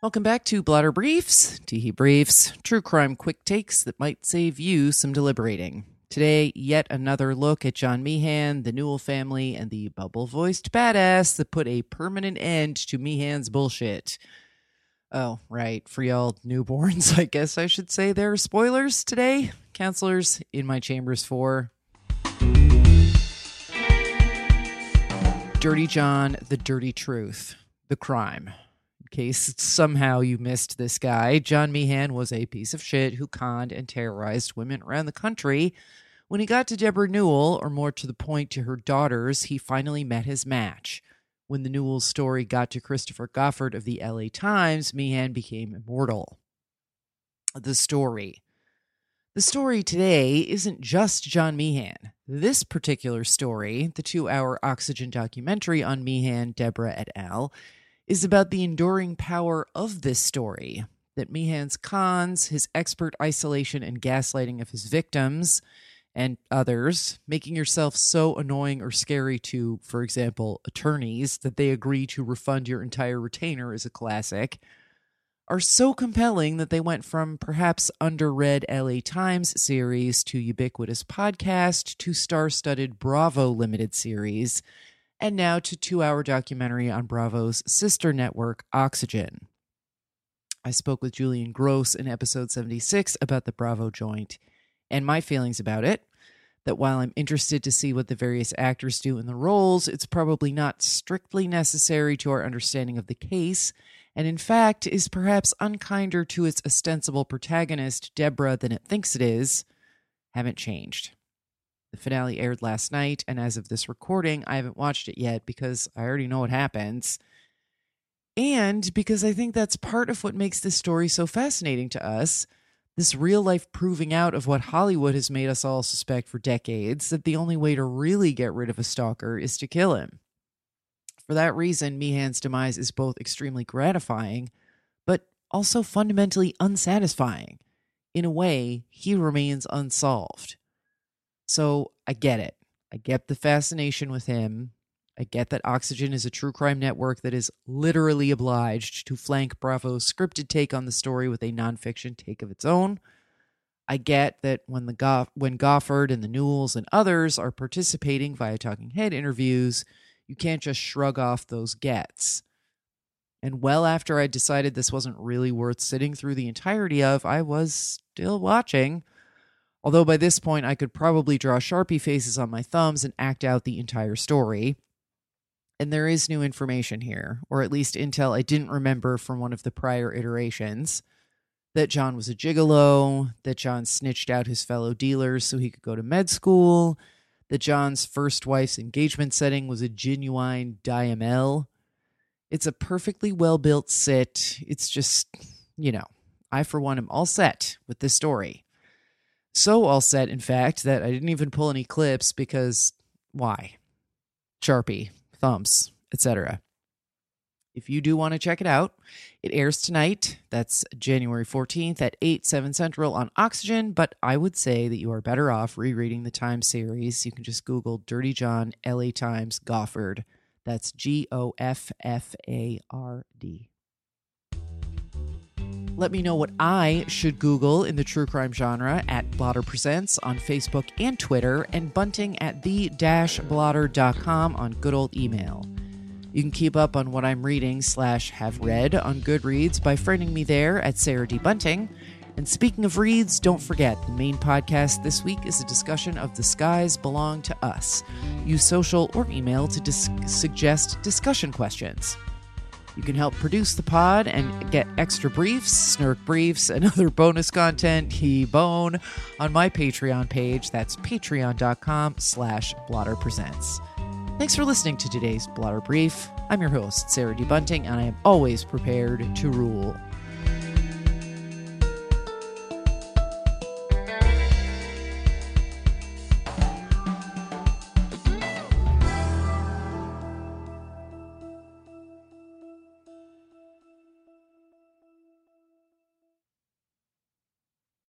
Welcome back to Blotter Briefs, Teehee Briefs, true crime quick takes that might save you some deliberating. Today, yet another look at John Meehan, the Newell family, and the bubble-voiced badass that put a permanent end to Meehan's bullshit. Oh, right, for y'all newborns, I guess I should say there are spoilers today. Counselors, in my chambers for Dirty John, the dirty truth, the crime. In case somehow you missed this guy, John Meehan was a piece of shit who conned and terrorized women around the country. When he got to Deborah Newell, or more to the point to her daughters, he finally met his match. When the Newell story got to Christopher Goffard of the LA Times, Meehan became immortal. The story today isn't just John Meehan. This particular story, the 2-hour Oxygen documentary on Meehan, Deborah et al., is about the enduring power of this story, that Meehan's cons, his expert isolation and gaslighting of his victims and others, making yourself so annoying or scary to, for example, attorneys that they agree to refund your entire retainer is a classic, are so compelling that they went from perhaps underread LA Times series to ubiquitous podcast to star-studded Bravo limited series, and now to 2-hour documentary on Bravo's sister network, Oxygen. I spoke with Julian Gross in episode 76 about the Bravo joint and my feelings about it, that while I'm interested to see what the various actors do in the roles, it's probably not strictly necessary to our understanding of the case, and in fact is perhaps unkinder to its ostensible protagonist, Deborah, than it thinks it is, haven't changed. The finale aired last night, and as of this recording, I haven't watched it yet because I already know what happens. And because I think that's part of what makes this story so fascinating to us, this real-life proving out of what Hollywood has made us all suspect for decades, that the only way to really get rid of a stalker is to kill him. For that reason, Meehan's demise is both extremely gratifying, but also fundamentally unsatisfying. In a way, he remains unsolved. So I get it. I get the fascination with him. I get that Oxygen is a true crime network that is literally obliged to flank Bravo's scripted take on the story with a nonfiction take of its own. I get that when Goffard and the Newells and others are participating via talking head interviews, you can't just shrug off those gets. And well after I decided this wasn't really worth sitting through the entirety of, I was still watching. Although by this point I could probably draw Sharpie faces on my thumbs and act out the entire story. And there is new information here, or at least intel I didn't remember from one of the prior iterations. That John was a gigolo, that John snitched out his fellow dealers so he could go to med school, that John's first wife's engagement setting was a genuine DML. It's a perfectly well-built sit. It's just, I for one am all set with this story. So all set, in fact, that I didn't even pull any clips because why? Sharpie, thumbs, etc. If you do want to check it out, it airs tonight. That's January 14th at 8, 7 Central on Oxygen, but I would say that you are better off rereading the Time series. You can just Google Dirty John, LA Times, Goffard. That's Goffard. Let me know what I should Google in the true crime genre at Blotter Presents on Facebook and Twitter, and bunting at the-blotter.com on good old email. You can keep up on what I'm reading / have read on Goodreads by friending me there at Sarah D. Bunting. And speaking of reads, don't forget, the main podcast this week is a discussion of The Skies Belong to Us. Use social or email to suggest discussion questions. You can help produce the pod and get extra briefs, snark briefs, and other bonus content, he-bone, on my Patreon page. That's patreon.com/blotterpresents. Thanks for listening to today's Blotter Brief. I'm your host, Sarah D. Bunting, and I am always prepared to rule.